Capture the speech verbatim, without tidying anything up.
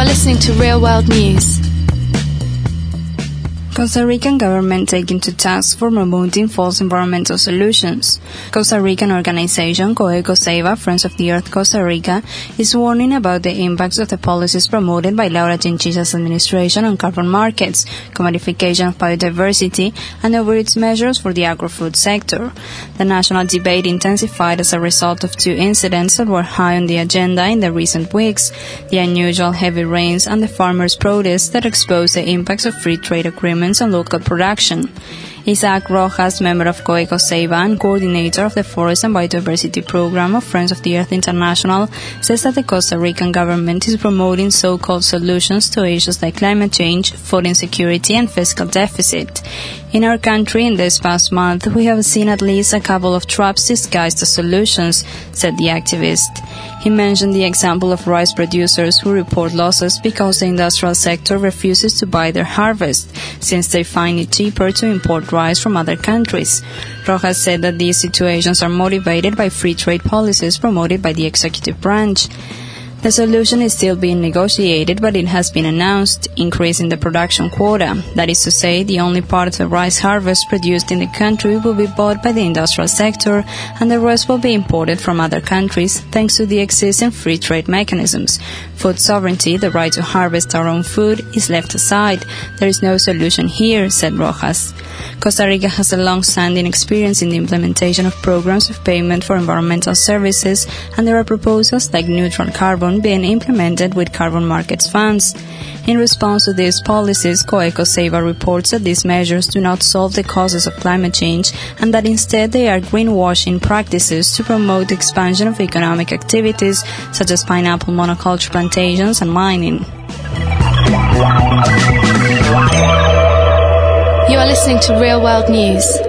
are listening to Real World News. Costa Rican government taking to task for promoting false environmental solutions. Costa Rican organization COECOSEIVA, Friends of the Earth Costa Rica, is warning about the impacts of the policies promoted by Laura Chinchillas' administration on carbon markets, commodification of biodiversity, and over its measures for the agri-food sector. The national debate intensified as a result of two incidents that were high on the agenda in the recent weeks: the unusual heavy rains and the farmers' protests that exposed the impacts of free trade agreements on local production. Isaac Rojas, member of COECOSEIVA and coordinator of the Forest and Biodiversity Program of Friends of the Earth International, says that the Costa Rican government is promoting so-called solutions to issues like climate change, food insecurity, and fiscal deficit. In our country, in this past month, we have seen at least a couple of traps disguised as solutions, said the activist. He mentioned the example of rice producers who report losses because the industrial sector refuses to buy their harvest, since they find it cheaper to import rice from other countries. Rojas said that these situations are motivated by free trade policies promoted by the executive branch. The solution is still being negotiated, but it has been announced, increasing the production quota. That is to say, the only part of the rice harvest produced in the country will be bought by the industrial sector, and the rest will be imported from other countries, thanks to the existing free trade mechanisms. Food sovereignty, the right to harvest our own food, is left aside. There is no solution here, said Rojas. Costa Rica has a long-standing experience in the implementation of programs of payment for environmental services, and there are proposals like neutral carbon being implemented with carbon markets funds. In response to these policies, COECOSEIVA reports that these measures do not solve the causes of climate change and that instead they are greenwashing practices to promote the expansion of economic activities such as pineapple monoculture plantations and mining. You are listening to Real World News.